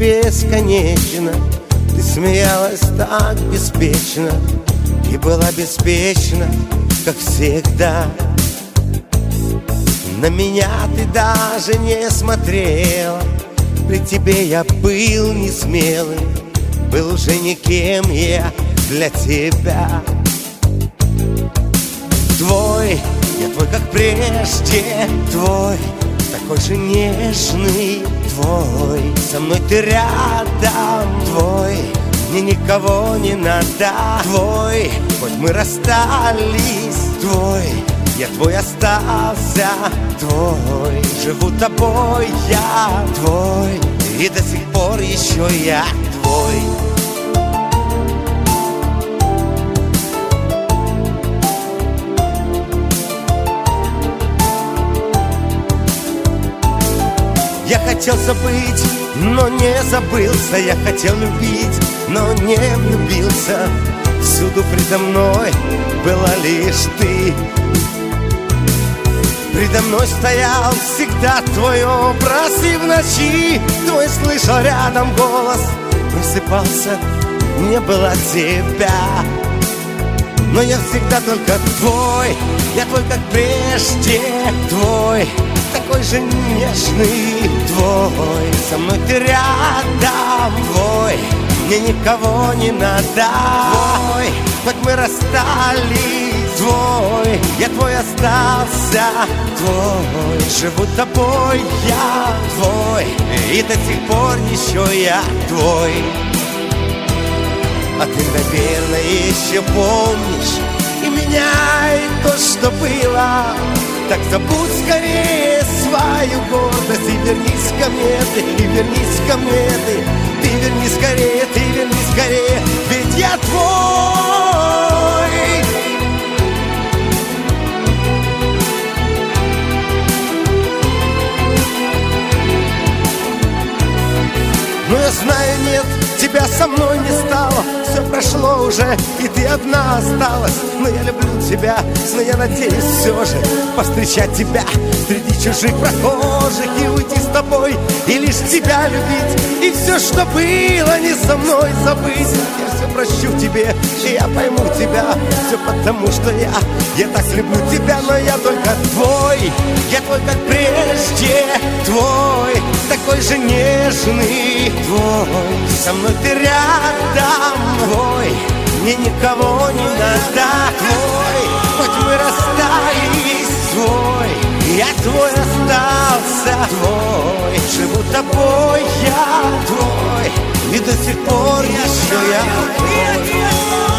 бесконечно. Ты смеялась так беспечно и была беспечна, как всегда. На меня ты даже не смотрела, при тебе я был не смелым, был уже никем я для тебя. Твой, я твой, как прежде, твой, такой же нежный, твой. Со мной ты рядом, твой, мне никого не надо, твой. Хоть мы расстались, твой, я твой остался, твой. Живу тобой я, твой, и до сих пор еще я твой. Я хотел забыть, но не забылся. Я хотел любить, но не влюбился. Всюду предо мной была лишь ты. Предо мной стоял всегда твой образ, и в ночи твой слышал рядом голос. Просыпался, не было тебя, но я всегда только твой. Я твой, как прежде, твой, такой же нежный, твой. Со мной ты рядом, твой, мне никого не надо, твой. Хоть мы расстались, твой, я твой остался, твой. Живу тобой я, твой, и до сих пор еще я твой. А ты, наверное, еще помнишь и меня, и то, что было. Так забудь скорее свою гордость и вернись ко мне ты, и вернись ко мне ты. Ты вернись скорее, ты вернись скорее, ведь я твой. Но я знаю, нет, тебя со мной не стало. Все прошло уже, и ты одна осталась. Но я люблю тебя, но я надеюсь все же повстречать тебя среди чужих прохожих и уйти с тобой, и лишь тебя любить, и все, что было, не со мной забыть. Я все прощу тебе, и я пойму тебя. Все потому, что я так люблю тебя, но я только твой. Я твой, как прежде, твой, такой же нежный, твой. Со мной ты рядом, твой, мне никого не надо, твой. Хоть мы расстались, твой, я твой остался, твой. Живу тобой я, твой, и до сих пор еще я твой.